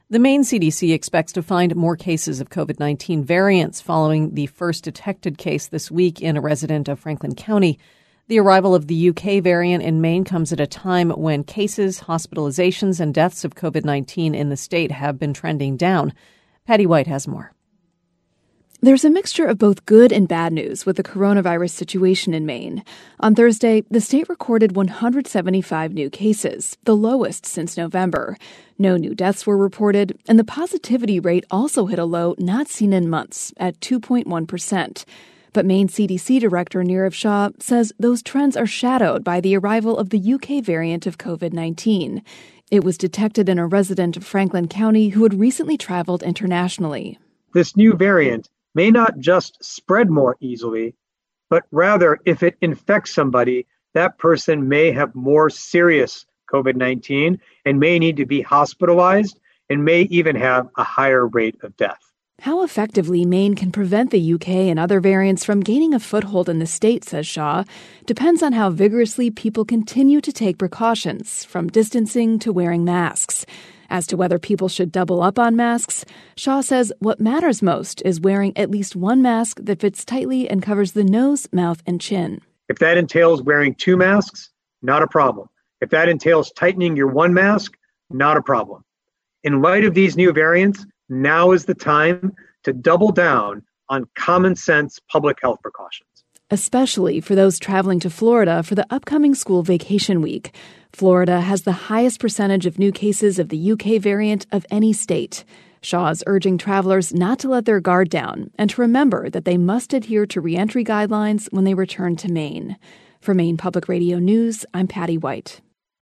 The Maine CDC expects to find more cases of COVID-19 variants following the first detected case this week in a resident of Franklin County. The arrival of the UK variant in Maine comes at a time when cases, hospitalizations, and deaths of COVID-19 in the state have been trending down. Patty White has more. There's a mixture of both good and bad news with the coronavirus situation in Maine. On Thursday, the state recorded 175 new cases, the lowest since November. No new deaths were reported, and the positivity rate also hit a low not seen in months at 2.1%. But Maine CDC Director Nirav Shah says those trends are shadowed by the arrival of the UK variant of COVID-19. It was detected in a resident of Franklin County who had recently traveled internationally. This new variant may not just spread more easily, but rather if it infects somebody, that person may have more serious COVID-19 and may need to be hospitalized and may even have a higher rate of death. How effectively Maine can prevent the UK and other variants from gaining a foothold in the state, says Shah, depends on how vigorously people continue to take precautions, from distancing to wearing masks. As to whether people should double up on masks, Shah says what matters most is wearing at least one mask that fits tightly and covers the nose, mouth, and chin. If that entails wearing two masks, not a problem. If that entails tightening your one mask, not a problem. In light of these new variants, now is the time to double down on common sense public health precautions. Especially for those traveling to Florida for the upcoming school vacation week. Florida has the highest percentage of new cases of the UK variant of any state. Shah is urging travelers not to let their guard down and to remember that they must adhere to reentry guidelines when they return to Maine. For Maine Public Radio News, I'm Patty White.